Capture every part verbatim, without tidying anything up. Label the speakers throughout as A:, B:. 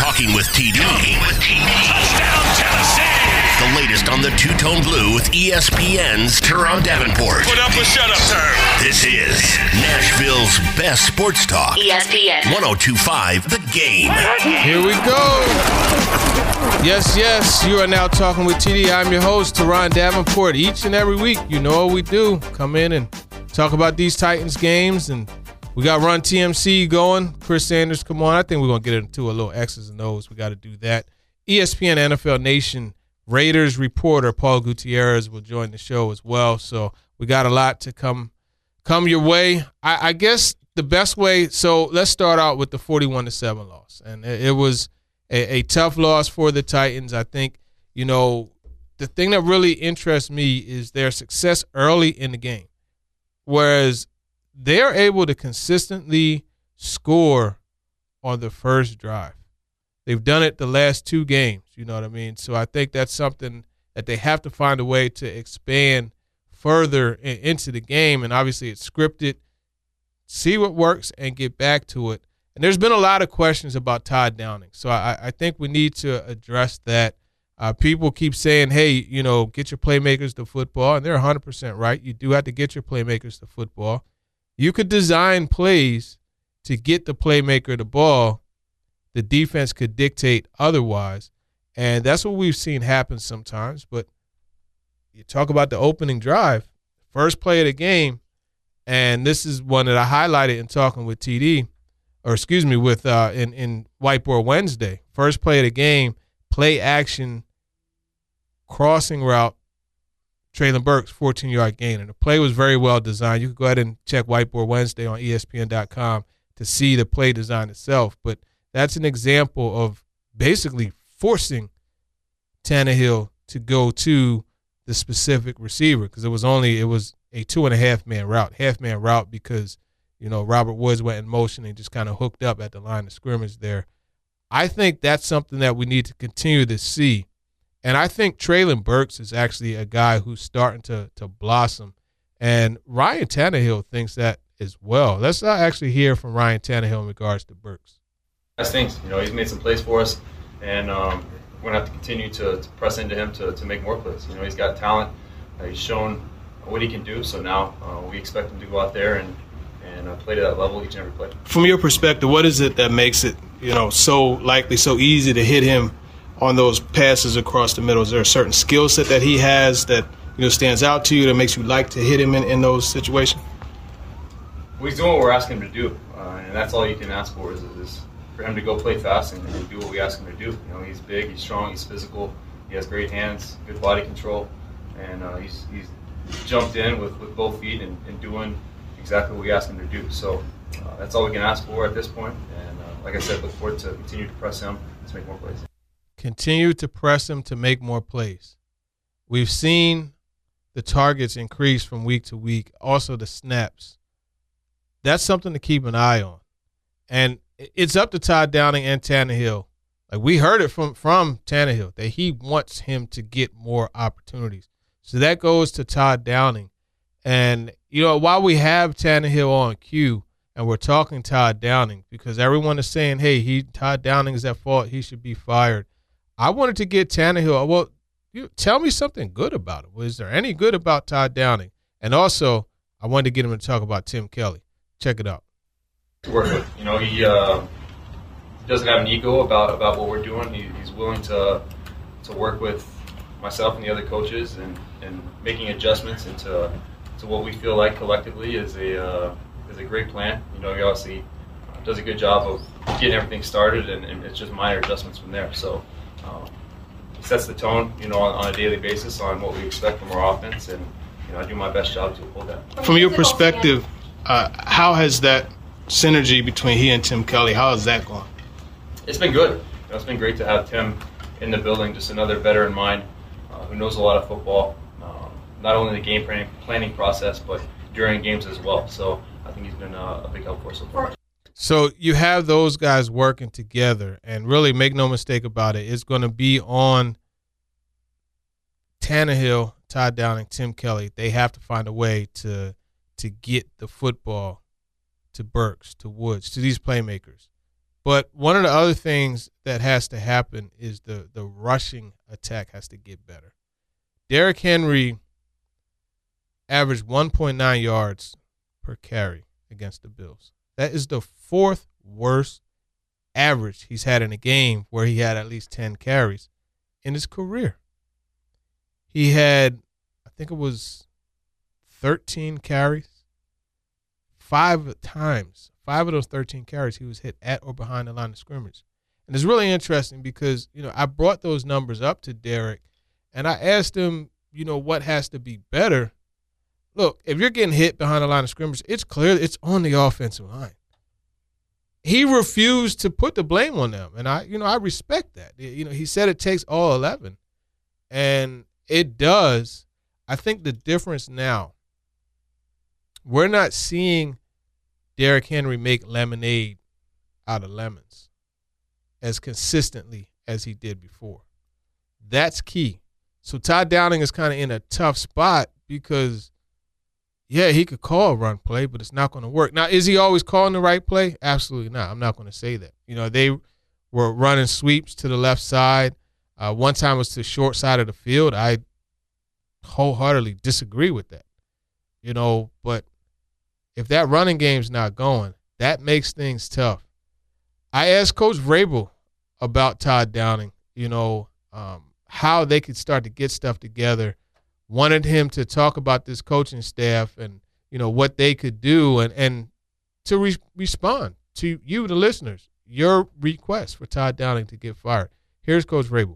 A: Talking with T D. Talking with T D. Touchdown, Tennessee. The latest on the Two-Tone Blue with E S P N's Teron Davenport.
B: Put up a shut-up turn.
A: This is Nashville's best sports talk.
C: E S P N.
A: one oh two point five The Game.
D: Here we go. Yes, yes, you are now talking with T D. I'm your host, Teron Davenport. Each and every week, you know what we do. Come in and talk about these Titans games, and we got Run T M C going. Chris Sanders, come on. I think we're going to get into a little X's and O's. We got to do that. E S P N N F L Nation Raiders reporter Paul Gutierrez will join the show as well. So we got a lot to come come your way. I, I guess the best way, so let's start out with the forty-one to seven loss. And it, it was a, a tough loss for the Titans. I think, you know, the thing that really interests me is their success early in the game. Whereas they're able to consistently score on the first drive. They've done it the last two games, you know what I mean? So I think that's something that they have to find a way to expand further in, into the game. And obviously it's scripted. See what works and get back to it. And there's been a lot of questions about Todd Downing. So I, I think we need to address that. Uh, people keep saying, hey, you know, get your playmakers to football. And they're one hundred percent right. You do have to get your playmakers to football. You could design plays to get the playmaker the ball. The defense could dictate otherwise. And that's what we've seen happen sometimes. But you talk about the opening drive, first play of the game, and this is one that I highlighted in talking with T D, or excuse me, with uh, in, in Whiteboard Wednesday. First play of the game, play action, crossing route, Traylon Burks, fourteen-yard gain. And the play was very well designed. You can go ahead and check Whiteboard Wednesday on E S P N dot com to see the play design itself. But that's an example of basically forcing Tannehill to go to the specific receiver, because it was only it was a two and a half man route, half man route because you know Robert Woods went in motion and just kind of hooked up at the line of scrimmage there. I think that's something that we need to continue to see, and I think Traylon Burks is actually a guy who's starting to to blossom, and Ryan Tannehill thinks that as well. Let's not actually hear from Ryan Tannehill in regards to Burks.
E: Nice things. You know, he's made some plays for us, and um, we're going to have to continue to, to press into him to, to make more plays. You know, he's got talent. Uh, he's shown what he can do, so now uh, we expect him to go out there and, and uh, play to that level each and every play.
D: From your perspective, what is it that makes it, you know, so likely, so easy to hit him on those passes across the middle? Is there a certain skill set that he has that, you know, stands out to you that makes you like to hit him in, in those situations?
E: Well, he's doing what we're asking him to do, uh, and that's all you can ask for is, is for him to go play fast and, and do what we ask him to do. You know, he's big, he's strong, he's physical, he has great hands, good body control, and uh, he's he's jumped in with, with both feet and, and doing exactly what we ask him to do. So uh, that's all we can ask for at this point. And uh, like I said, look forward to continue to press him to make more plays.
D: Continue to press him to make more plays. We've seen the targets increase from week to week, also the snaps. That's something to keep an eye on. And it's up to Todd Downing and Tannehill. Like we heard it from, from Tannehill that he wants him to get more opportunities. So that goes to Todd Downing. And, you know, while we have Tannehill on cue and we're talking Todd Downing, because everyone is saying, hey, he Todd Downing is at fault, he should be fired. I wanted to get Tannehill. Well, you tell me something good about him. Was there any good about Todd Downing? And also, I wanted to get him to talk about Tim Kelly. Check it out.
E: To work with, you know, he uh, doesn't have an ego about, about what we're doing. He, he's willing to to work with myself and the other coaches and, and making adjustments into to what we feel like collectively is a uh, is a great plan. You know, he obviously does a good job of getting everything started, and, and it's just minor adjustments from there. So um, he sets the tone, you know, on, on a daily basis on what we expect from our offense, and you know, I do my best job to uphold that.
D: From your perspective, uh, how has that synergy between he and Tim Kelly, how has that gone?
E: It's been good. You know, it's been great to have Tim in the building, just another veteran mind uh, who knows a lot of football, um, not only the game planning, planning process, but during games as well. So I think he's been uh, a big help for us so far.
D: So you have those guys working together, and really make no mistake about it, it's going to be on Tannehill, Todd Downing, Tim Kelly. They have to find a way to to get the football to Burks, to Woods, to these playmakers. But one of the other things that has to happen is the the rushing attack has to get better. Derrick Henry averaged one point nine yards per carry against the Bills. That is the fourth worst average he's had in a game where he had at least ten carries in his career. He had, I think it was thirteen carries. Five times, five of those thirteen carries, he was hit at or behind the line of scrimmage. And it's really interesting because, you know, I brought those numbers up to Derrick, and I asked him, you know, what has to be better. Look, if you're getting hit behind the line of scrimmage, it's clear it's on the offensive line. He refused to put the blame on them, and I, you know, I respect that. You know, he said it takes all eleven, and it does. I think the difference now, we're not seeing Derrick Henry make lemonade out of lemons as consistently as he did before. That's key. So Todd Downing is kind of in a tough spot because, yeah, he could call a run play, but it's not going to work. Now, is he always calling the right play? Absolutely not. I'm not going to say that. You know, they were running sweeps to the left side. Uh, one time it was to the short side of the field. I wholeheartedly disagree with that. You know, but if that running game's not going, that makes things tough. I asked Coach Vrabel about Todd Downing, you know, um, how they could start to get stuff together. Wanted him to talk about this coaching staff and, you know, what they could do and, and to re- respond to you, the listeners, your request for Todd Downing to get fired. Here's Coach Vrabel.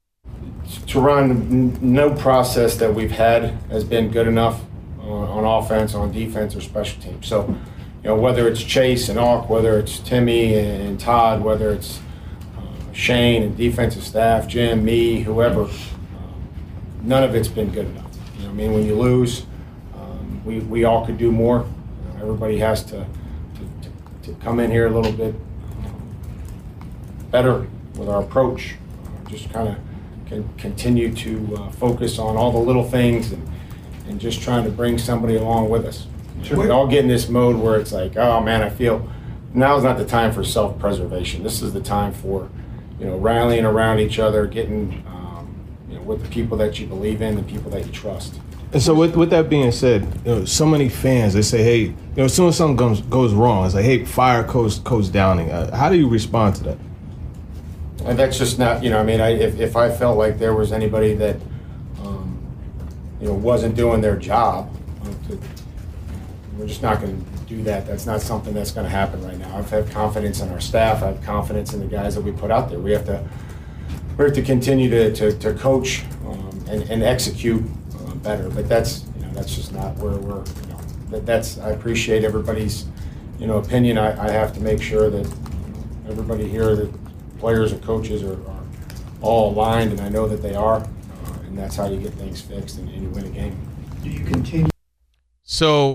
B: Teron, no process that we've had has been good enough on, on offense, on defense, or special teams. So, you know, whether it's Chase and Auk, whether it's Timmy and Todd, whether it's uh, Shane and defensive staff, Jim, me, whoever, um, none of it's been good enough. You know, I mean, when you lose, um, we we all could do more. You know, everybody has to, to to come in here a little bit um, better with our approach. Uh, just kind of can continue to uh, focus on all the little things and and just trying to bring somebody along with us. Sure. We all get in this mode where it's like, oh man, I feel now's not the time for self-preservation. This is the time for, you know, rallying around each other, getting, um, you know, with the people that you believe in, the people that you trust.
C: And so with, with that being said, you know, so many fans, they say, hey, you know, as soon as something goes, goes wrong, it's like, hey, fire Coach, Coach Downing. Uh, how do you respond to that?
B: And that's just not, you know, I mean, I, if, if I felt like there was anybody that, um, you know, wasn't doing their job, uh, to, we're just not going to do that. That's not something that's going to happen right now. I've had confidence in our staff. I have confidence in the guys that we put out there. We have to, we have to continue to, to, to coach um, and, and execute uh, better. But that's, you know, that's just not where we're, you know, that, that's, I appreciate everybody's, you know, opinion. I, I have to make sure that everybody here, that players and coaches are, are all aligned, and I know that they are. Uh, and that's how you get things fixed and, and you win a game.
F: Do you continue?
D: So,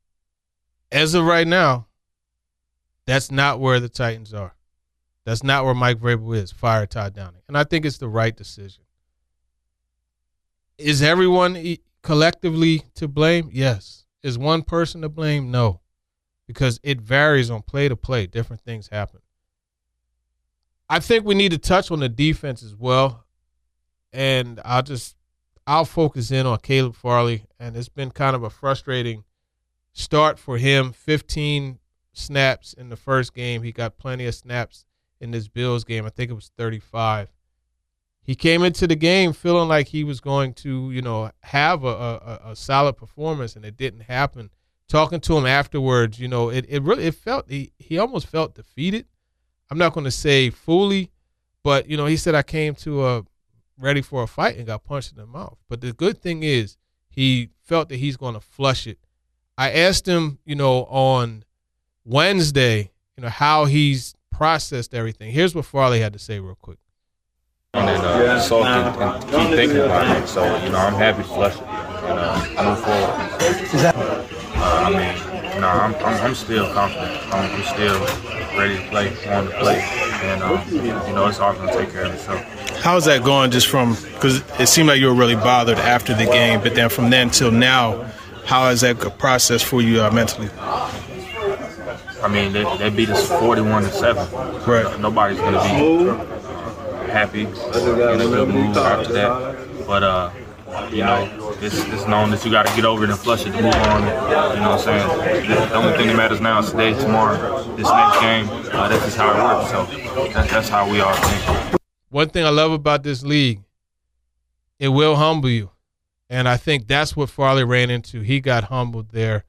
D: as of right now, that's not where the Titans are. That's not where Mike Vrabel is, fire Todd Downing. And I think it's the right decision. Is everyone collectively to blame? Yes. Is one person to blame? No. Because it varies on play to play. Different things happen. I think we need to touch on the defense as well. And I'll just I'll focus in on Caleb Farley. And it's been kind of a frustrating start for him. fifteen snaps in the first game. He got plenty of snaps in this Bills game. I think it was thirty-five. He came into the game feeling like he was going to, you know, have a, a, a solid performance, and it didn't happen. Talking to him afterwards, you know, it, it really it felt he, he almost felt defeated. I'm not going to say fully, but, you know, he said I came to a ready for a fight and got punched in the mouth. But the good thing is he felt that he's going to flush it. I asked him, you know, on Wednesday, you know, how he's processed everything. Here's what Farley had to say real quick.
G: And then uh, soak and, and keep thinking about it. So, you know, I'm happy to flush it and uh, move forward. Uh, I mean, no, I'm, I'm, I'm still confident. I'm, I'm still ready to play, on the play. And, um, you know, it's all going to take care of itself.
C: How's that going just from – because it seemed like you were really bothered after the game, but then from then till now, how is that process for you uh, mentally?
G: I mean, they, they beat us forty-one to seven.
C: Right.
G: Nobody's gonna be uh, happy in a good mood after that. But uh, you know, it's, it's known that you got to get over it and flush it to move on. You know what I'm saying? The, the only thing that matters now is today, tomorrow, this next game. Uh, that's just how it works. So that, that's how we all think.
D: One thing I love about this league, it will humble you. And I think that's what Farley ran into. He got humbled there.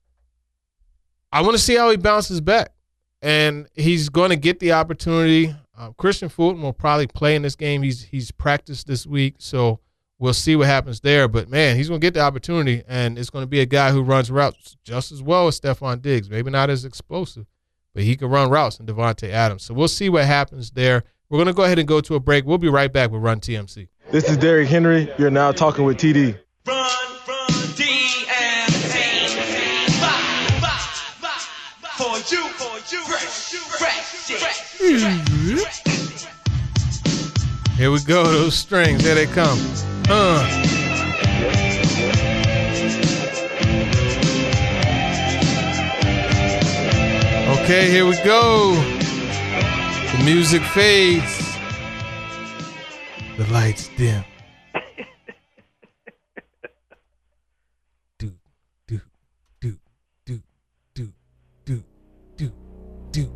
D: I want to see how he bounces back. And he's going to get the opportunity. Uh, Christian Fulton will probably play in this game. He's he's practiced this week, so we'll see what happens there. But, man, he's going to get the opportunity, and it's going to be a guy who runs routes just as well as Stephon Diggs. Maybe not as explosive, but he can run routes in Devontae Adams. So we'll see what happens there. We're going to go ahead and go to a break. We'll be right back with Run T M C.
F: This is Derrick Henry. You're now talking with T D.
H: Run, run, T M C. Bye, bye, bye, bye. For you, for you, fresh, fresh, fresh.
D: Here we go, those strings. Here they come. Uh. Okay, here we go. The music fades. The lights dim. do, do, do, do, do, do, do, do.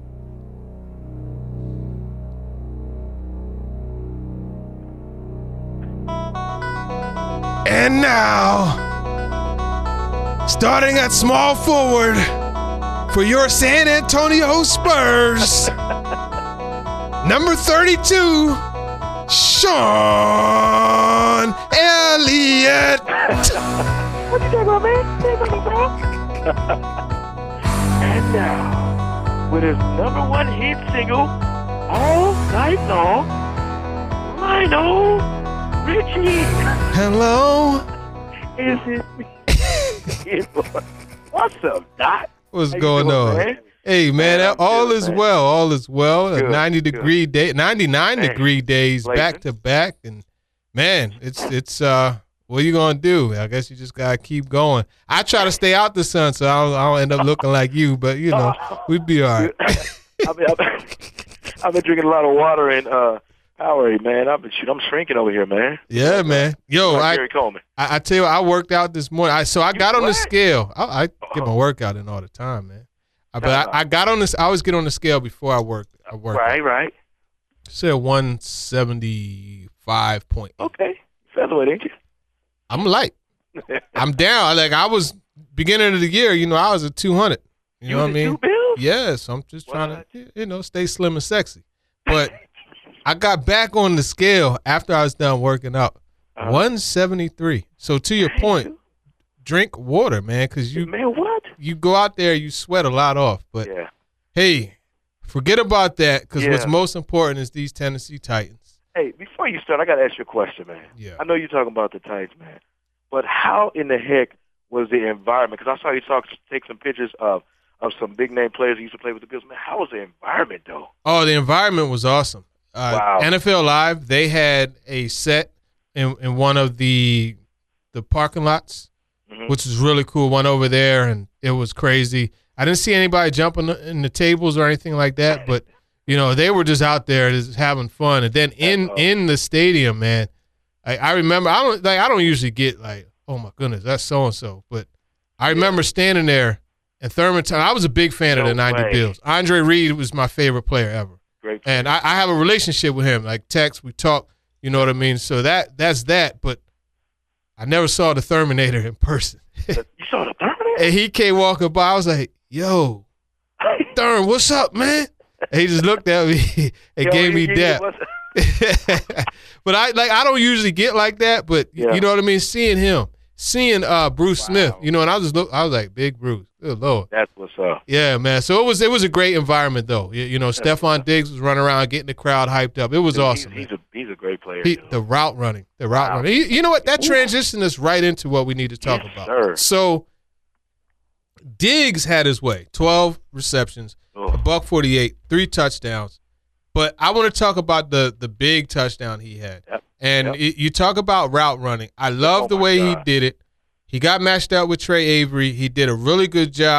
D: And now, starting at small forward for your San Antonio Spurs, number thirty-two, Sean Elliott.
I: What you talking about, man? Say something, bro. And now, with his number one hit single all night long, Lionel Richie.
D: Hello.
I: Is it me? What's up, Doc?
D: What's
I: How you
D: going
I: doing,
D: on?
I: man?
D: Hey, man,
I: Man, I'm
D: all
I: good,
D: is
I: man.
D: well. All is well.
I: Good,
D: A ninety
I: good.
D: degree day, ninety-nine
I: Man,
D: degree days
I: blazing.
D: back to back, and man, it's it's uh, what are you gonna do? I guess you just gotta keep going. I try to stay out the sun, so I don't, I don't end up looking like you, but you know, we'd be all right.
I: I've been, I've, been, I've been drinking a lot of water and uh, Powerade, man. I've been shoot, I'm shrinking over here, man.
D: Yeah, man. Yo,
I: Like
D: I,
I: Gary Coleman.
D: I I tell you, what, I worked out this morning. I so I got on the
I: what?
D: scale. I, I get my workout in all the time, man. I, but I, I got on this. I always get on the scale before I work. I work.
I: Right, right.
D: Said one seventy five point eight.
I: Okay. Featherweight, ain't you?
D: I'm light. I'm down. Like I was beginning of the year, you know, I was at two hundred. You,
I: You
D: know what I
I: the
D: mean?
I: two bills?
D: Yes, I'm just trying
I: What?
D: to, you know, stay slim and sexy. But I got back on the scale after I was done working out.
I: Uh-huh.
D: one seventy-three. So to your point, drink water, man, because you
I: Man, what?
D: you go out there, you sweat a lot off. But
I: Yeah.
D: hey, forget about that because what's
I: Yeah.
D: most important is these Tennessee Titans.
I: Hey, before you start, I got to ask you a question, man.
D: Yeah.
I: I know you're talking about the Titans, man. But how in the heck was the environment? Because I saw you talk, take some pictures of, of some big-name players who used to play with the Bills. Man, how was the environment, though?
D: Oh, the environment was awesome. Uh,
I: Wow.
D: N F L Live, they had a set in, in one of the the parking lots,
I: Mhm.
D: which was really cool. One over there, and it was crazy. I didn't see anybody jumping in the tables or anything like that, but you know they were just out there just having fun. And then in
I: awesome.
D: in the stadium, man, I, I remember I don't like I don't usually get like, oh my goodness, that's so and so, but I remember standing there and Thurman. I was a big fan of
I: No
D: the ninety
I: way.
D: Bills. Andre Reed was my favorite player ever.
I: Great.
D: And I, I have a relationship with him, like text, we talk, you know what I mean? So that that's that, but I never saw the Terminator in person.
I: You saw the Terminator?
D: And he came walking by, I was like, yo, Thurman, what's up, man? And he just looked at me and
I: Yo,
D: gave me
I: you- you-
D: dap.
I: what's-
D: But I like I don't usually get like that, but
I: Yeah.
D: you know what I mean? Seeing him, seeing uh, Bruce
I: Wow.
D: Smith, you know, and I was just look, I was like, big Bruce, good Lord.
I: That's what's up.
D: Yeah, man. So it was it was a great environment though. You, you know, Stephon Diggs was running around getting the crowd hyped up. It was
I: He's-
D: awesome.
I: He's,
D: man.
I: a he's a great player.
D: He,
I: too.
D: the route running, the route
I: Wow.
D: running. You, you know what? That
I: Ooh.
D: transitioned us right into what we need to talk
I: Yes,
D: about.
I: sir.
D: So Diggs had his way. twelve receptions, a
I: Oh,
D: buck forty-eight, three touchdowns. But I want to talk about the the big touchdown he had.
I: Yep.
D: And
I: Yep.
D: it- you talk about route running. I love
I: Oh,
D: the
I: my
D: way he
I: God.
D: did it. He got matched up with Trey Avery. He did a really good job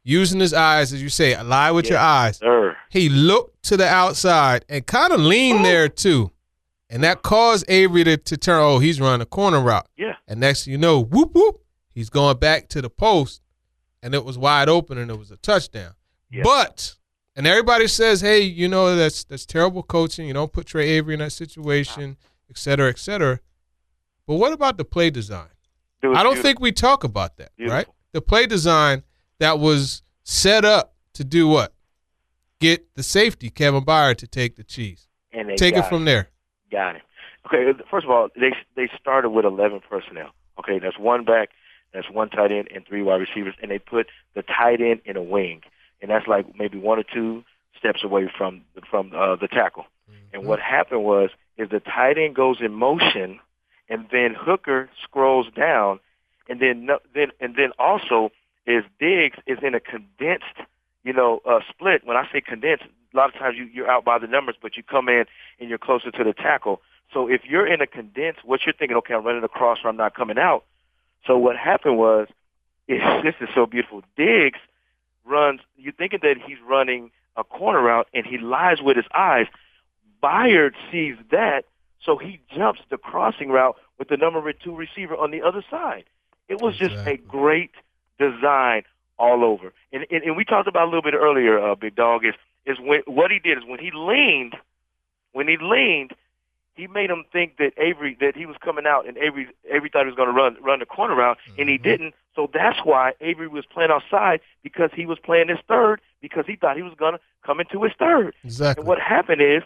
D: using his eyes, as you say, lie with
I: yes,
D: your eyes.
I: Sir.
D: He looked to the outside and kind of leaned oh. there too. And that caused Avery to, to turn, oh, he's running a corner route.
I: Yeah.
D: And next thing you know, whoop, whoop, he's going back to the post, and it was wide open, and it was a touchdown. Yeah. But, and everybody says, hey, you know, that's that's terrible coaching. You don't put Trey Avery in that situation, et cetera, et cetera. But what about the play design? I don't beautiful. think we talk about that, beautiful. right? The play design that was set up to do what? Get the safety, Kevin Byard, to take the cheese.
I: And they
D: take it
I: got
D: from
I: him.
D: there.
I: Got him. Okay, first of all, they they started with eleven personnel. Okay, that's one back, that's one tight end, and three wide receivers, and they put the tight end in a wing, and that's like maybe one or two steps away from from uh, the tackle. Mm-hmm. And what happened was is the tight end goes in motion, and then Hooker scrolls down, and then then and then also is Diggs is in a condensed, you know, uh, split. When I say condensed, a lot of times you, you're out by the numbers, but you come in and you're closer to the tackle. So if you're in a condensed, what you're thinking, okay, I'm running across or I'm not coming out. So what happened was, is, this is so beautiful. Diggs runs, you're thinking that he's running a corner route, and he lies with his eyes. Byard sees that, so he jumps the crossing route with the number two receiver on the other side. It was just exactly. a great design all over. And, and, and we talked about a little bit earlier, uh, Big Dog, is is when what he did is when he leaned, when he leaned, he made him think that Avery that he was coming out, and Avery Avery thought he was going to run run the corner route, mm-hmm. and he didn't. So that's why Avery was playing outside, because he was playing his third, because he thought he was going to come into his third.
D: Exactly.
I: And what happened is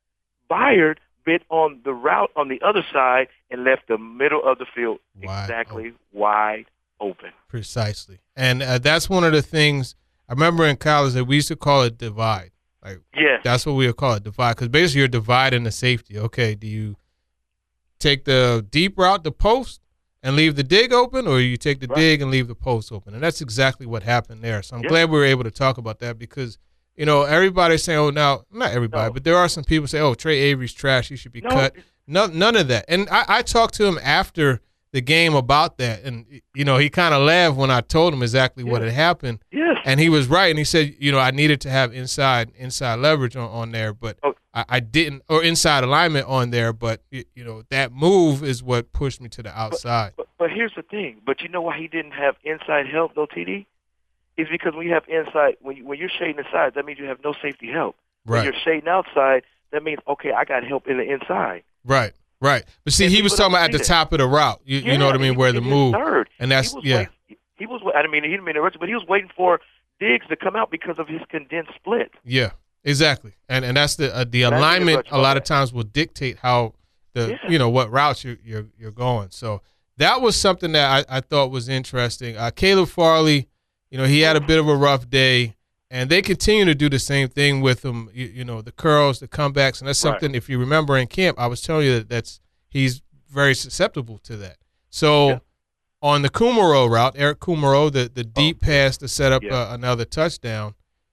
I: Byard bit on the route on the other side and left the middle of the field wide exactly open. wide open.
D: Precisely, and uh, that's one of the things. I remember in college that we used to call it divide. Like,
I: yes.
D: That's what we would call it, divide. Because basically you're dividing the safety. Okay, do you take the deep route, the post, and leave the dig open, or you take the right. dig and leave the post open? And that's exactly what happened there. So I'm yes. glad we were able to talk about that, because, you know, everybody's saying, oh, now, not everybody, no. but there are some people say, oh, Trey Avery's trash, he should be no. cut. No, none of that. And I, I talked to him after the game about that, and you know, he kind of laughed when I told him exactly yes. what had happened.
I: Yes.
D: And he was right, and he said, you know, I needed to have inside inside leverage on, on there, but oh. I, I didn't, or inside alignment on there, but you know, that move is what pushed me to the outside.
I: But, but, but here's the thing. But you know why he didn't have inside help though, T D? Is because when you have inside, when you, when you're shading inside, that means you have no safety help.
D: Right.
I: When you're shading outside, that means okay, I got help in the inside.
D: Right. Right, but see, and he was talking about at the top of the route. You,
I: yeah,
D: you know what I mean, where the move,
I: third.
D: and that's
I: he
D: yeah.
I: Waiting, he was. I mean, he didn't mean to rush, but he was waiting for Diggs to come out because of his condensed split.
D: Yeah, exactly, and and that's the uh, the that's alignment. A lot of times will dictate how the yeah. you know what routes you're you're you're going. So that was something that I, I thought was interesting. Uh, Caleb Farley, you know, he had a bit of a rough day. And they continue to do the same thing with him, you, you know, the curls, the comebacks, and that's something. Right. If you remember in camp, I was telling you that that's he's very susceptible to that. So yeah. on the Kumaro route, Eric Kumaro, the the deep oh. pass to set up yeah. uh, another touchdown,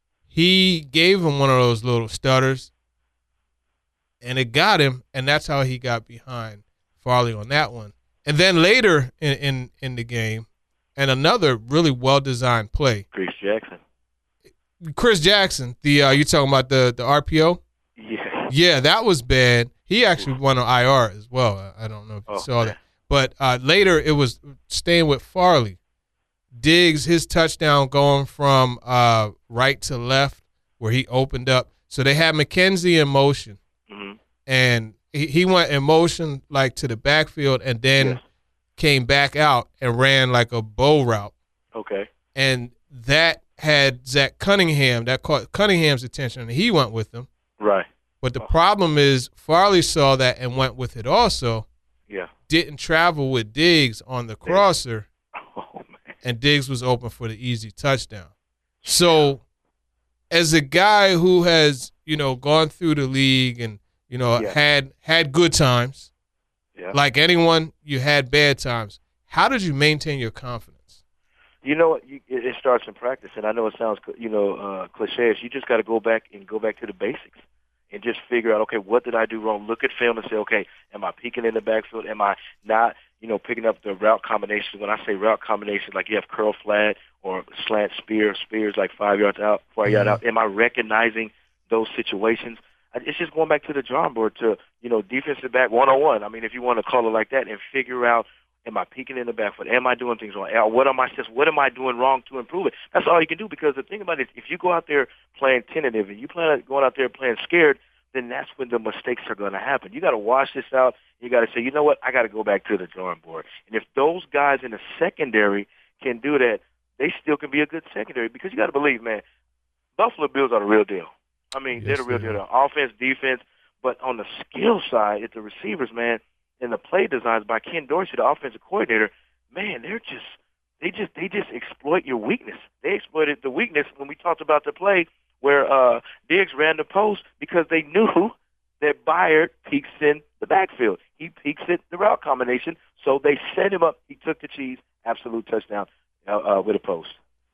D: he gave him one of those little stutters, and it got him, and that's how he got behind Farley on that one. And then later in in, in the game, and another really well designed play,
I: Chris Jackson.
D: Chris Jackson, the uh, you talking about the, the R P O?
I: Yeah.
D: Yeah, that was bad. He actually went on I R as well. I don't know if you oh, saw man. that. But uh, later it was staying with Farley. Diggs, his touchdown going from uh, right to left where he opened up. So they had McKenzie in motion.
I: Mm-hmm.
D: And he, he went in motion like to the backfield and then yes. came back out and ran like a bow route.
I: Okay.
D: And that had Zach Cunningham, that caught Cunningham's attention, and he went with him.
I: Right.
D: But the oh. problem is Farley saw that and went with it also.
I: Yeah.
D: Didn't travel with Diggs on the crosser.
I: Oh, man.
D: And Diggs was open for the easy touchdown. So as a guy who has, you know, gone through the league and, you know, yeah. had had good times,
I: yeah.
D: like anyone, you had bad times. How did you maintain your confidence?
I: You know what? You, it, it starts in practice, and I know it sounds, you know, uh, cliche. You just got to go back and go back to the basics, and just figure out, okay, what did I do wrong? Look at film and say, okay, am I peeking in the backfield? Am I not, you know, picking up the route combinations? When I say route combinations, like you have curl flat or slant spear, spears like five yards out, four yards out. Am I recognizing those situations? It's just going back to the drawing board to, you know, defensive back one-on-one. I mean, if you want to call it like that, and figure out, am I peeking in the backfield? Am I doing things wrong? What am I just, what am I doing wrong to improve it? That's all you can do, because the thing about it is, if you go out there playing tentative and you plan going out there playing scared, then that's when the mistakes are going to happen. You got to wash this out. You got to say, you know what, I got to go back to the drawing board. And if those guys in the secondary can do that, they still can be a good secondary, because you got to believe, man, Buffalo Bills are the real deal. I mean, yes, they're the real deal. They're offense, defense, but on the skill side, it's the receivers, man, and the play designs by Ken Dorsey, the offensive coordinator, man, they're just they just they just exploit your weakness. They exploited the weakness when we talked about the play where uh, Diggs ran the post, because they knew that Byard peeks in the backfield. He peeks in the route combination, so they set him up. He took the cheese, absolute touchdown uh, uh, with a post.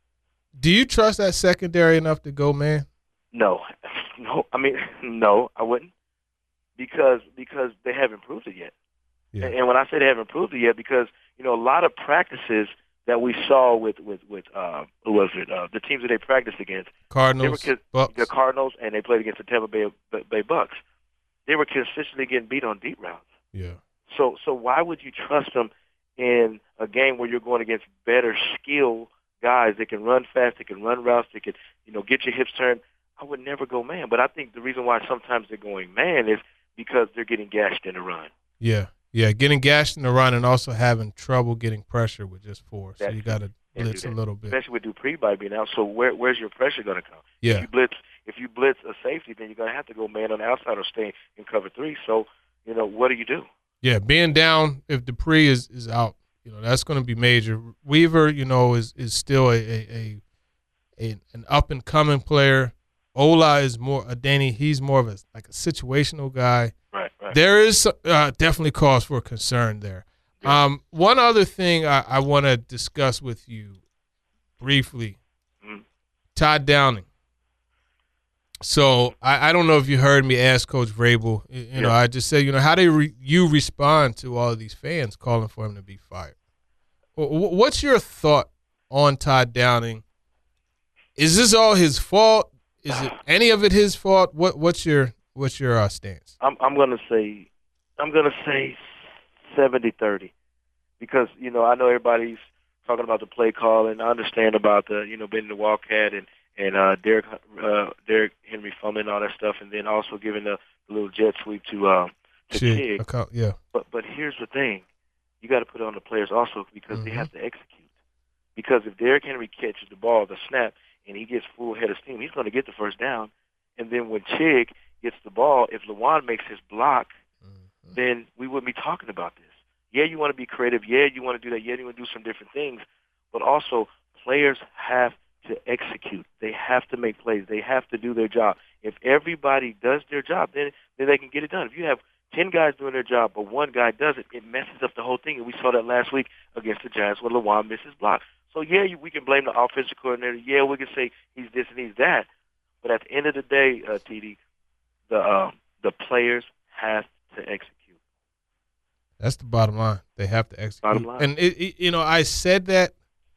D: Do you trust that secondary enough to go, man?
I: No, no. I mean, no, I wouldn't, because because they haven't proved it yet. Yeah. And, and when I say they haven't proved it yet, because you know a lot of practices that we saw with with with uh, who was it? Uh, the teams that they practiced against,
D: Cardinals,
I: they were,
D: Bucks.
I: the Cardinals, and they played against the Tampa Bay Bay Bucks. They were consistently getting beat on deep routes.
D: Yeah.
I: So so why would you trust them in a game where you're going against better skill guys that can run fast, that can run routes, that can you know get your hips turned? I would never go man, but I think the reason why sometimes they're going man is because they're getting gashed in the run.
D: Yeah, yeah, getting gashed in the run and also having trouble getting pressure with just four. So
I: That's
D: you got to blitz a little bit.
I: Especially with Dupree by being out. So where, where's your pressure going to come?
D: Yeah.
I: If you blitz, if you blitz a safety, then you're going to have to go man on the outside or stay in cover three. So, you know, what do you do?
D: Yeah, being down if Dupree is, is out, you know, that's going to be major. Weaver, you know, is is still a a, a, a an up and coming player. Ola is more a Danny. He's more of a like a situational guy.
I: Right, right.
D: There is uh, definitely cause for concern there.
I: Yeah.
D: Um, one other thing I, I want to discuss with you briefly,
I: mm-hmm.
D: Todd Downing. So I, I don't know if you heard me ask Coach Vrabel. You, you
I: yeah.
D: know, I just said, you know, how do re- you respond to all of these fans calling for him to be fired? W- what's your thought on Todd Downing? Is this all his fault? Is it any of it his fault? What what's your what's your uh, stance?
I: I'm I'm gonna say I'm gonna say seventy thirty, because you know I know everybody's talking about the play call, and I understand about the you know being the Wildcat and and uh, Derek uh, Derek Henry fumbling all that stuff, and then also giving the, the little jet sweep to uh, to Chig.
D: Chig. Yeah.
I: But but here's the thing, you got to put it on the players also, because
D: mm-hmm.
I: they have to execute. Because if Derek Henry catches the ball, the snap, and he gets full head of steam, he's going to get the first down. And then when Chig gets the ball, if Lewan makes his block, mm-hmm. then we wouldn't be talking about this. Yeah, you want to be creative. Yeah, you want to do that. Yeah, you want to do some different things. But also, players have to execute. They have to make plays. They have to do their job. If everybody does their job, then, then they can get it done. If you have ten guys doing their job, but one guy doesn't, it messes up the whole thing. And we saw that last week against the Giants when Lewan missed his block. So, yeah, you, we can blame the offensive coordinator. Yeah, we can say he's this and he's that. But at the end of the day, uh, T D, the uh, the players have to execute.
D: That's the bottom line. They have to execute.
I: Bottom line.
D: And, it, it, you know, I said that,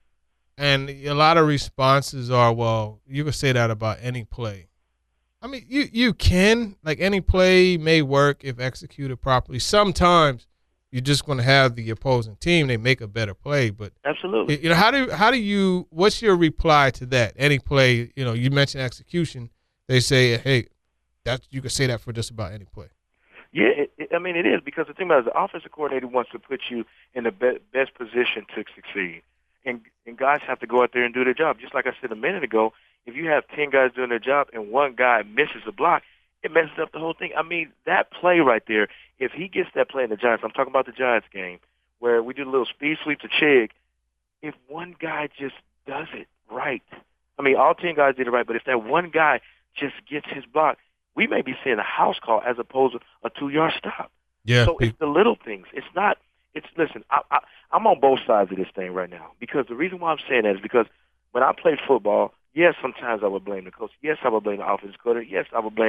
D: and a lot of responses are, well, you can say that about any play. I mean, you, you can. Like, any play may work if executed properly. Sometimes you're just going to have the opposing team. They make a better play, but
I: absolutely.
D: You know, how do how do you? What's your reply to that? Any play, you know, you mentioned execution. They say, hey, that you can say that for just about any play.
I: Yeah, it, it, I mean it is, because the thing about it is the offensive coordinator wants to put you in the be- best position to succeed, and and guys have to go out there and do their job. Just like I said a minute ago, if you have ten guys doing their job and one guy misses a block, it messes up the whole thing. I mean, that play right there, if he gets that play in the Giants, I'm talking about the Giants game, where we do a little speed sweep to Chig, if one guy just does it right, I mean, all ten guys did it right, but if that one guy just gets his block, we may be seeing a house call as opposed to a two-yard stop.
D: Yeah.
I: So it's the little things. It's not – it's listen, I, I, I'm on both sides of this thing right now, because the reason why I'm saying that is because when I played football, yes, sometimes I would blame the coach. Yes, I would blame the offensive coordinator. Yes, I would blame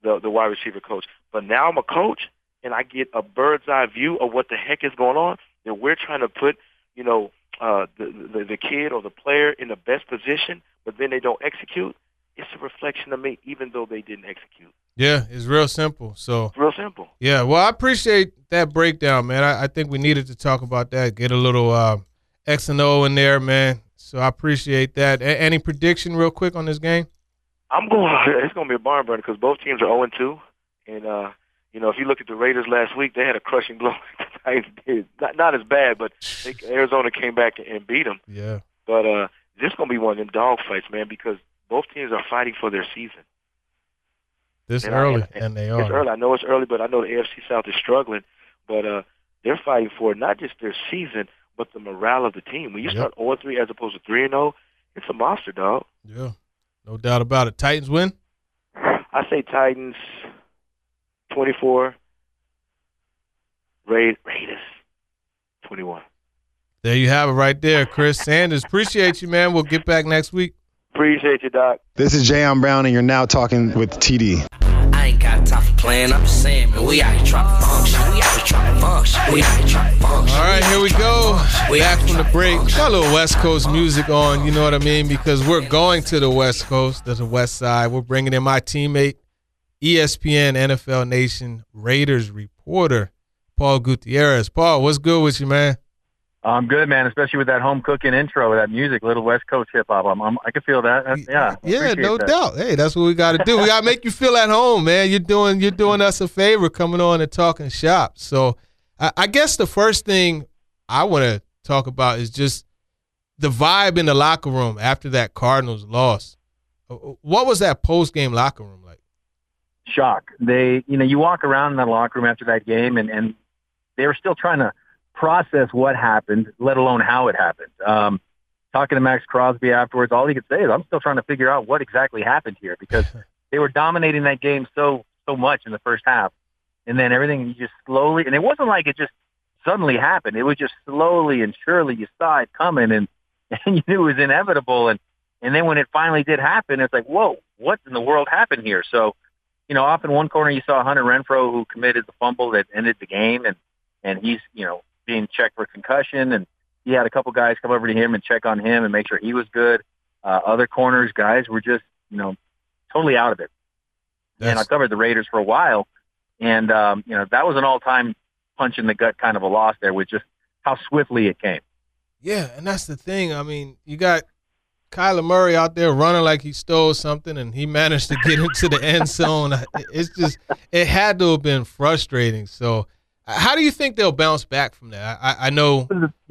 I: the, the wide receiver coach. But now I'm a coach, and I get a bird's eye view of what the heck is going on. That we're trying to put, you know, uh, the, the the kid or the player in the best position, but then they don't execute. It's a reflection of me, even though they didn't execute.
D: Yeah, it's real simple. So
I: It's real simple.
D: yeah, well, I appreciate that breakdown, man. I, I think we needed to talk about that. Get a little uh, X and O in there, man. So I appreciate that. A- any prediction, real quick, on this game?
I: I'm going. It's going to be a barn burner because both teams are oh and two, and uh, you know, if you look at the Raiders last week, they had a crushing blow. not, not as bad, but they, Arizona came back and beat them.
D: Yeah.
I: But uh, this is going to be one of them dog fights, man, because both teams are fighting for their season.
D: This
I: and
D: early,
I: I, and,
D: and they are.
I: It's early. I know it's early, but I know the A F C South is struggling. But uh, they're fighting for not just their season, but the morale of the team. When you
D: Yep.
I: start oh and three as opposed to three and oh, it's a monster, dog.
D: Yeah, no doubt about it. Titans win?
I: I say Titans twenty-four, Ra- Raiders twenty-one.
D: There you have it right there, Chris Sanders. Appreciate you, man. We'll get back next week.
I: Appreciate you, Doc.
F: This is Jayon Brown, and you're now talking with T D.
J: I ain't got time for playing. I'm just saying, man, we out here trying to function. We out here trying to function. We out here trying to function.
D: All right, here we go. Back from the break. Got a little West Coast music on, you know what I mean? Because we're going to the West Coast, to the West Side. We're bringing in my teammate, E S P N, N F L Nation, Raiders reporter, Paul Gutierrez. Paul, what's good with you, man?
K: I'm good, man, especially with that home cooking intro, with that music, little West Coast hip-hop. I'm, I'm, I can feel that. That's, yeah, I
D: Yeah, no
K: that.
D: doubt. Hey, that's what we got to do. We got to make you feel at home, man. You're doing you're doing us a favor coming on and talking shop. So I, I guess the first thing I want to talk about is just the vibe in the locker room after that Cardinals loss. What was that post-game locker room like?
K: Shock. They, you know, you walk around in that locker room after that game, and, and they were still trying to process what happened, let alone how it happened. Um, talking to Max Crosby afterwards, all he could say is, I'm still trying to figure out what exactly happened here, because they were dominating that game so, so much in the first half. And then everything you just slowly, and it wasn't like it just suddenly happened. It was just slowly and surely you saw it coming, and, and you knew it was inevitable. And, and then when it finally did happen, it's like, whoa, what in the world happened here? So, you know, off in one corner, you saw Hunter Renfrow, who committed the fumble that ended the game. And, and he's, you know, being checked for concussion, and he had a couple guys come over to him and check on him and make sure he was good. Uh, other corners, guys were just, you know, totally out of it. That's... And I covered the Raiders for a while, and, um, you know, that was an all-time punch in the gut kind of a loss there with just how swiftly it came.
D: Yeah, and that's the thing. I mean, you got Kyler Murray out there running like he stole something, and he managed to get into the end zone. It's just, it had to have been frustrating. So, how do you think they'll bounce back from that? I, I know.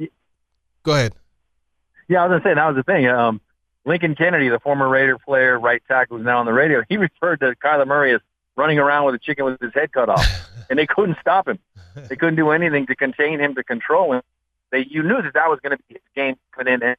D: Go ahead.
K: Yeah, I was going to say, that was the thing. Um, Lincoln Kennedy, the former Raider player, right tackle, who's now on the radio, he referred to Kyler Murray as running around with a chicken with his head cut off, and they couldn't stop him. They couldn't do anything to contain him, to control him. They, you knew that that was going to be his game coming in, and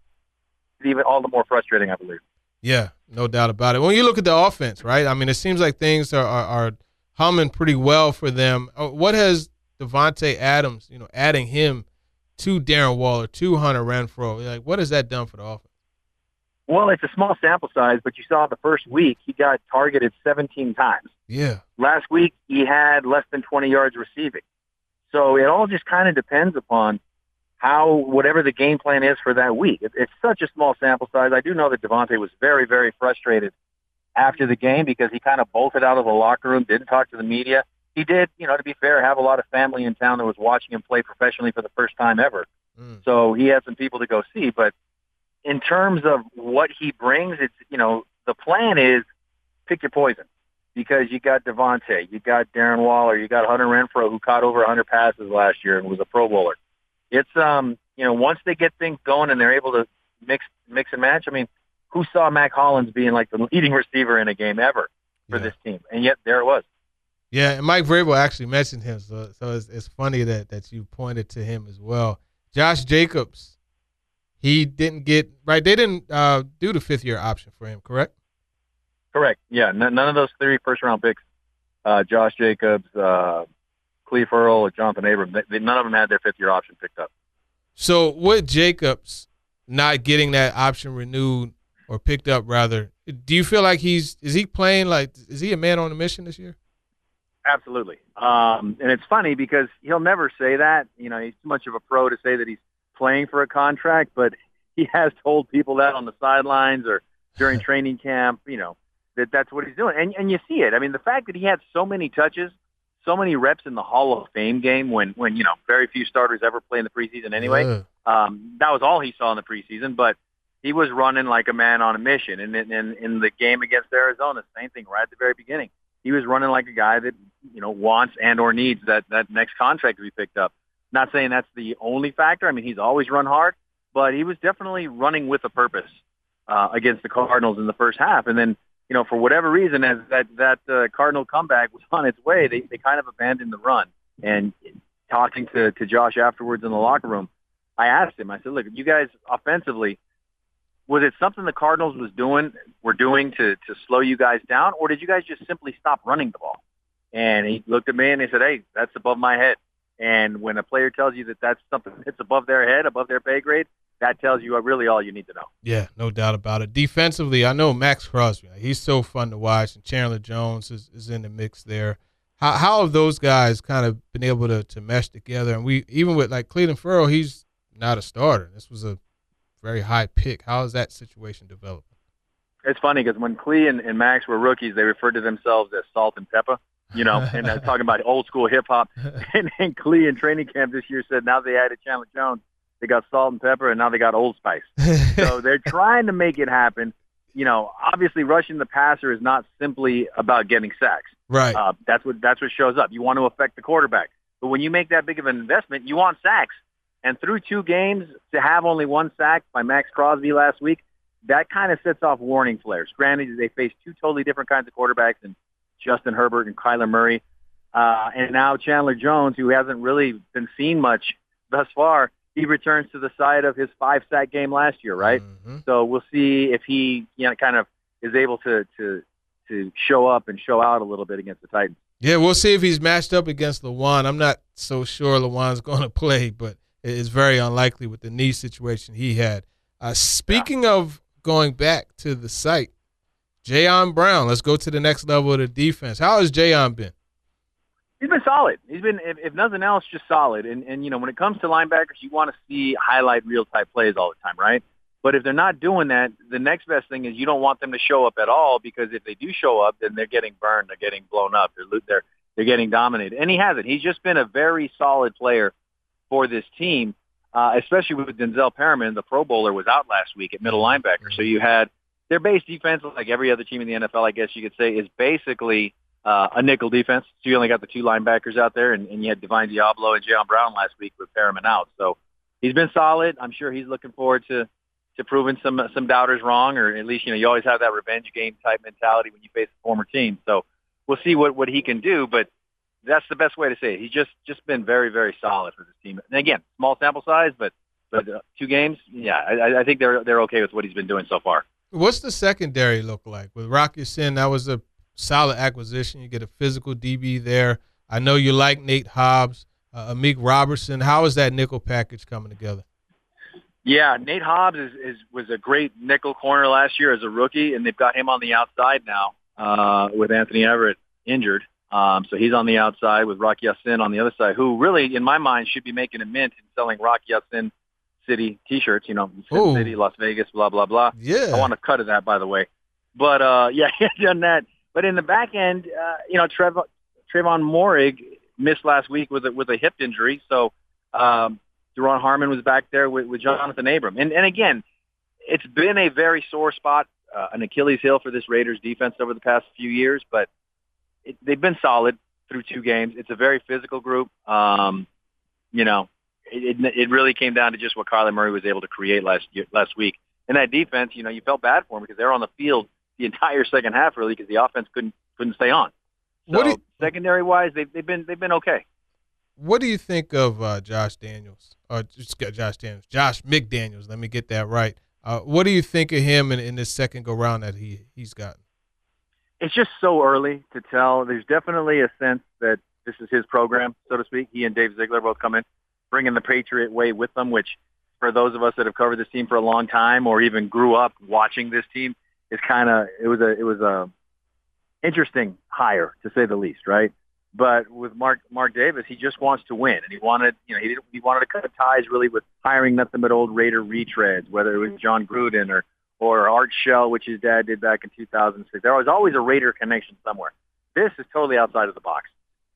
K: even all the more frustrating, I believe.
D: Yeah, no doubt about it. When you look at the offense, right, I mean, it seems like things are, are, are humming pretty well for them. What has Davante Adams, you know, adding him to Darren Waller, to Hunter Renfrow, like, what has that done for the offense?
K: Well, it's a small sample size, but you saw the first week he got targeted seventeen times.
D: Yeah.
K: Last week he had less than twenty yards receiving. So it all just kind of depends upon how, whatever the game plan is for that week. It, it's such a small sample size. I do know that Davante was very, very frustrated after the game because he kind of bolted out of the locker room, didn't talk to the media. He did, you know, to be fair, have a lot of family in town that was watching him play professionally for the first time ever. Mm. So he had some people to go see. But in terms of what he brings, it's, you know, the plan is pick your poison because you got Davante, you got Darren Waller, you got Hunter Renfrow, who caught over one hundred passes last year and was a Pro Bowler. It's, um, you know, once they get things going and they're able to mix mix and match, I mean, who saw Mac Hollins being like the leading receiver in a game ever for yeah. this team? And yet there it was.
D: Yeah, and Mike Vrabel actually mentioned him, so so it's, it's funny that, that you pointed to him as well. Josh Jacobs, he didn't get – right, they didn't uh, do the fifth-year option for him, correct?
K: Correct, yeah. N- none of those three first-round picks, uh, Josh Jacobs, uh, Cleve Earl, or Jonathan Abram, they, they, none of them had their fifth-year option picked up.
D: So with Jacobs not getting that option renewed or picked up, rather, Do you feel like he's is he playing like is he a man on a mission this year?
K: Absolutely. Um, and it's funny because he'll never say that. You know, he's too much of a pro to say that he's playing for a contract, but he has told people that on the sidelines or during training camp, you know, that that's what he's doing. And and you see it. I mean, the fact that he had so many touches, so many reps in the Hall of Fame game when, when you know, very few starters ever play in the preseason anyway,
D: Yeah.
K: um, that was all he saw in the preseason. But he was running like a man on a mission. And in, in, in the game against Arizona, same thing right at the very beginning. He was running like a guy that, you know, wants and or needs that, that next contract to be picked up. Not saying that's the only factor. I mean, he's always run hard, but he was definitely running with a purpose uh, against the Cardinals in the first half. And then, you know, for whatever reason, as that, that uh, Cardinal comeback was on its way, they, they kind of abandoned the run. And talking to, to Josh afterwards in the locker room, I asked him, I said, look, you guys offensively, was it something the Cardinals was doing, were doing to, to slow you guys down, or did you guys just simply stop running the ball? And he looked at me and he said, hey, that's above my head. And when a player tells you that that's something that's above their head, above their pay grade, that tells you really all you need to know.
D: Yeah, no doubt about it. Defensively, I know Max Crosby. He's so fun to watch, and Chandler Jones is, is in the mix there. How how have those guys kind of been able to, to mesh together? And we even with like Cleveland Farrell, he's not a starter. This was a very high pick. How has that situation developed?
K: It's funny because when Clee and, and Max were rookies, they referred to themselves as Salt and Pepper, you know, and uh, talking about old school hip hop. And, and Clee in training camp this year said now they added Chandler Jones. They got Salt and Pepper, and now they got Old Spice. So they're trying to make it happen. You know, obviously rushing the passer is not simply about getting sacks.
D: Right.
K: Uh, that's what that's what shows up. You want to affect the quarterback. But when you make that big of an investment, you want sacks. And through two games, to have only one sack by Max Crosby last week, that kind of sets off warning flares. Granted, they face two totally different kinds of quarterbacks in Justin Herbert and Kyler Murray. Uh, and now Chandler Jones, who hasn't really been seen much thus far, he returns to the side of his five-sack game last year, right?
D: Mm-hmm.
K: So we'll see if he, you know, kind of is able to to to show up and show out a little bit against the Titans.
D: Yeah, we'll see if he's matched up against Lawan. I'm not so sure Lawan's going to play, but it's very unlikely with the knee situation he had. Uh, speaking yeah. of going back to the site, Jayon Brown, let's go to the next level of the defense. How has Jayon been?
K: He's been solid. He's been, if, if nothing else, just solid. And, and, you know, when it comes to linebackers, you want to see highlight reel type plays all the time, right? But if they're not doing that, the next best thing is you don't want them to show up at all, because if they do show up, then they're getting burned, they're getting blown up, they're they're they're getting dominated. And he hasn't. He's just been a very solid player for this team, uh, especially with Denzel Perriman. The Pro Bowler was out last week at middle linebacker. So you had their base defense, like every other team in the N F L, I guess you could say, is basically uh, a nickel defense. So you only got the two linebackers out there, and, and you had Divine Diablo and Jayon Brown last week with Perriman out. So he's been solid. I'm sure he's looking forward to to proving some some doubters wrong, or at least, you know, you always have that revenge game type mentality when you face a former team. So we'll see what, what he can do, but that's the best way to say it. He's just, just been very, very solid for this team. And again, small sample size, but but uh, two games, yeah, I, I think they're they're okay with what he's been doing so far.
D: What's the secondary look like? With Rock Ya-Sin, that was a solid acquisition. You get a physical D B there. I know you like Nate Hobbs, uh, Amik Robertson. How is that nickel package coming together?
K: Yeah, Nate Hobbs is, is was a great nickel corner last year as a rookie, and they've got him on the outside now uh, with Anthony Everett injured. Um, so he's on the outside with Rock Ya-Sin on the other side, who really, in my mind, should be making a mint in selling Rock Ya-Sin City T-shirts, you know, Sin
D: Ooh.
K: City, Las Vegas, blah, blah, blah.
D: Yeah.
K: I want to cut of that, by the way. But, uh, yeah, he's done that. But in the back end, uh, you know, Trev- Trayvon Moehrig missed last week with a, with a hip injury. So um, Duron Harmon was back there with, with Jonathan Abram. And, and again, it's been a very sore spot, uh, an Achilles heel for this Raiders defense over the past few years, but it, they've been solid through two games. It's a very physical group. Um, you know, it, it, it really came down to just what Kyler Murray was able to create last year, last week. And that defense, you know, you felt bad for them because they were on the field the entire second half, really, because the offense couldn't couldn't stay on. So you, secondary wise, they've they've been they've been okay.
D: What do you think of uh, Josh Daniels? Or just got Josh Daniels, Josh McDaniels. Let me get that right. Uh, what do you think of him in, in this second go round that he he's gotten?
K: It's just so early to tell. There's definitely a sense that this is his program, so to speak. He and Dave Ziegler both come in, bringing the Patriot way with them, which for those of us that have covered this team for a long time or even grew up watching this team, is kind of it was a it was a interesting hire, to say the least, right? But with Mark Mark Davis, he just wants to win, and he wanted, you know, he didn't, he wanted to cut ties really with hiring nothing but old Raider retreads, whether it was John Gruden or or Art Shell, which his dad did back in two thousand six. There was always a Raider connection somewhere. This is totally outside of the box.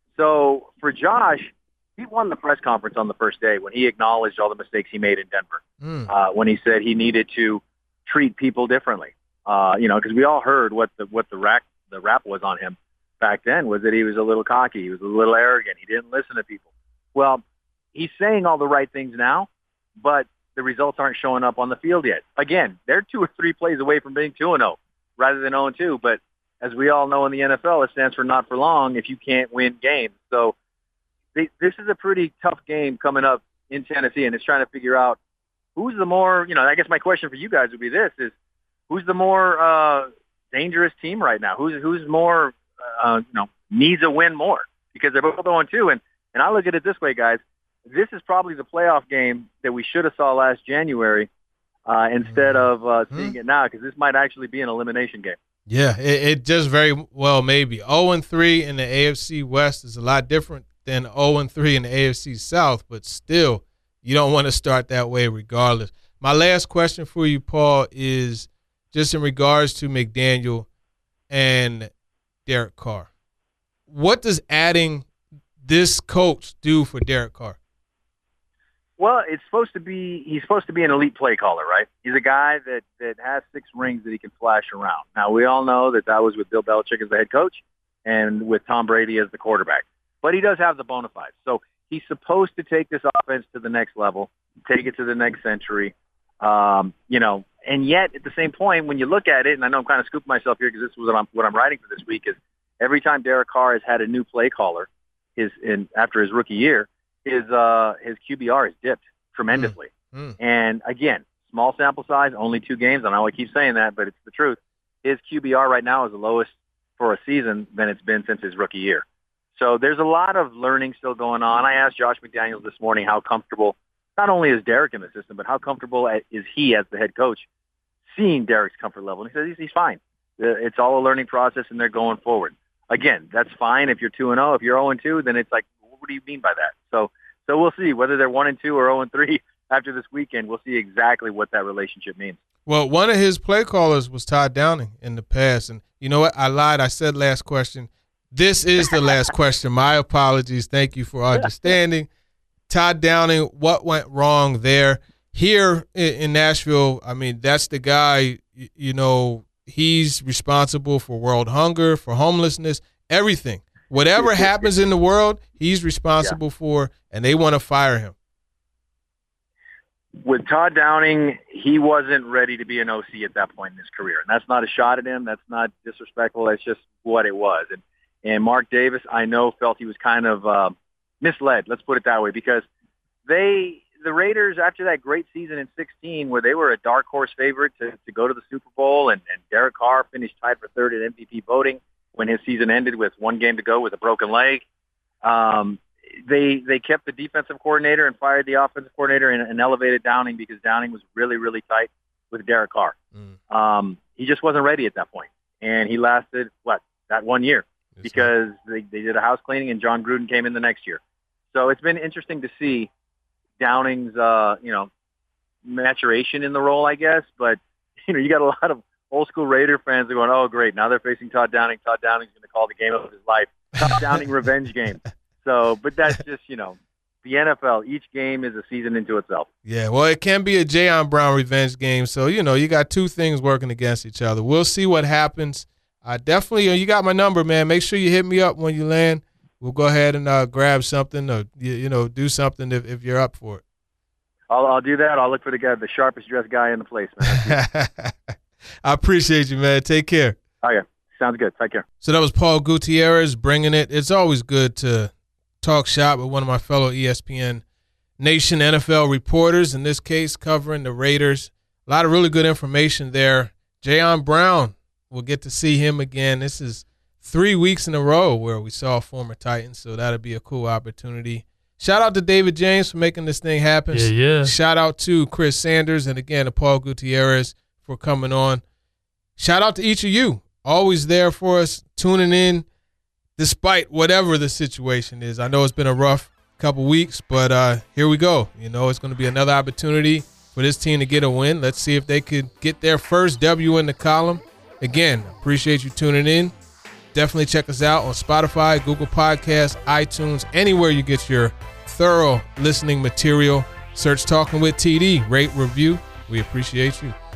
K: So for Josh, he won the press conference on the first day when he acknowledged all the mistakes he made in Denver.
D: Mm.
K: Uh, when he said he needed to treat people differently, uh, you know, because we all heard what the what the rap the rap was on him back then, was that he was a little cocky, he was a little arrogant, he didn't listen to people. Well, he's saying all the right things now, but the results aren't showing up on the field yet. Again, they're two or three plays away from being two and oh rather than oh and two, but as we all know in the N F L, it stands for not for long if you can't win games. So they, this is a pretty tough game coming up in Tennessee, and it's trying to figure out who's the more, you know, I guess my question for you guys would be this, is who's the more uh, dangerous team right now? Who's who's more, uh, you know, needs a win more? Because they're both oh and two, and, and I look at it this way, guys. This is probably the playoff game that we should have saw last January uh, instead of uh, seeing it now, because this might actually be an elimination game.
D: Yeah, it, it just very well maybe. oh and three in the A F C West is a lot different than oh and three in the A F C South, but still, you don't want to start that way regardless. My last question for you, Paul, is just in regards to McDaniel and Derek Carr. What does adding this coach do for Derek Carr?
K: Well, it's supposed to be, he's supposed to be an elite play caller, right? He's a guy that, that has six rings that he can flash around. Now, we all know that that was with Bill Belichick as the head coach and with Tom Brady as the quarterback. But he does have the bona fides. So he's supposed to take this offense to the next level, take it to the next century. Um, you know, and yet at the same point, when you look at it, and I know I'm kind of scooping myself here because this is what I'm, what I'm writing for this week, is every time Derek Carr has had a new play caller his in after his rookie year, his uh, his Q B R has dipped tremendously.
D: Mm. Mm.
K: And again, small sample size, only two games. I know I keep saying that, but it's the truth. His Q B R right now is the lowest for a season than it's been since his rookie year. So there's a lot of learning still going on. I asked Josh McDaniels this morning how comfortable, not only is Derek in the system, but how comfortable is he as the head coach seeing Derek's comfort level. And he says he's, he's fine. It's all a learning process, and they're going forward. Again, that's fine if you're two and oh. If you're oh and two, then it's like, what do you mean by that? So so we'll see. Whether they're one and two or oh and three after this weekend, we'll see exactly what that relationship means.
D: Well, one of his play callers was Todd Downing in the past. And you know what? I lied. I said last question. This is the last question. My apologies. Thank you for understanding. Todd Downing, what went wrong there? Here in Nashville, I mean, that's the guy, you know, he's responsible for world hunger, for homelessness, everything. Whatever happens in the world, he's responsible yeah. for, and they want to fire him.
K: With Todd Downing, he wasn't ready to be an O C at that point in his career. And that's not a shot at him. That's not disrespectful. That's just what it was. And And Mark Davis, I know, felt he was kind of uh, misled, let's put it that way, because they, the Raiders, after that great season in sixteen, where they were a dark horse favorite to, to go to the Super Bowl, and, and Derek Carr finished tied for third in M V P voting when his season ended with one game to go with a broken leg. Um, they they kept the defensive coordinator and fired the offensive coordinator and, and elevated Downing because Downing was really, really tight with Derek Carr. Mm. Um, he just wasn't ready at that point, and he lasted, what, that one year. Because they, they did a house cleaning and John Gruden came in the next year. So it's been interesting to see Downing's, uh, you know, maturation in the role, I guess. But, you know, you got a lot of old school Raider fans that are going, oh, great, now they're facing Todd Downing. Todd Downing's going to call the game of his life. Todd Downing revenge game. So, but that's just, you know, the N F L. Each game is a season into itself.
D: Yeah, well, it can be a Jayon Brown revenge game. So, you know, you got two things working against each other. We'll see what happens. I definitely, you got my number, man. Make sure you hit me up when you land. We'll go ahead and uh, grab something or, you, you know, do something if, if you're up for it.
K: I'll, I'll do that. I'll look for the guy, the sharpest dressed guy in the place, man.
D: I appreciate you, man. Take care.
K: Oh, yeah. Sounds good. Take care.
D: So that was Paul Gutierrez bringing it. It's always good to talk shop with one of my fellow E S P N Nation N F L reporters, in this case covering the Raiders. A lot of really good information there. Jayon Brown. We'll get to see him again. This is three weeks in a row where we saw former Titans, so that'll be a cool opportunity. Shout out to David James for making this thing happen.
L: Yeah, yeah.
D: Shout out to Chris Sanders and, again, to Paul Gutierrez for coming on. shout out to each of you. Always there for us, tuning in despite whatever the situation is. I know it's been a rough couple weeks, but uh, here we go. You know, it's going to be another opportunity for this team to get a win. Let's see if they could get their first W in the column. Again, appreciate you tuning in. Definitely check us out on Spotify, Google Podcasts, iTunes, anywhere you get your thorough listening material. Search Talking with T D. Rate, review. We appreciate you.